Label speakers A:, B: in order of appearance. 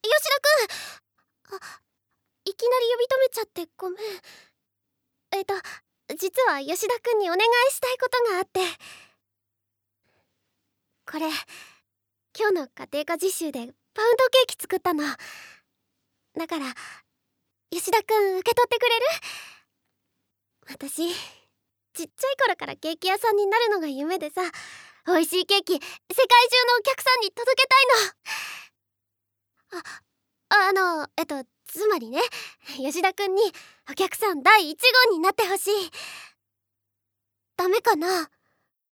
A: 田くん、いきなり呼び止めちゃってごめん。実は吉田くんにお願いしたいことがあって。これ今日の家庭科実習でパウンドケーキ作ったの。だから吉田くん受け取ってくれる？私ちっちゃい頃からケーキ屋さんになるのが夢でさ、美味しいケーキ世界中のお客さんに届けたいの。つまりね、吉田くんにお客さん第1号になってほしい。ダメかな？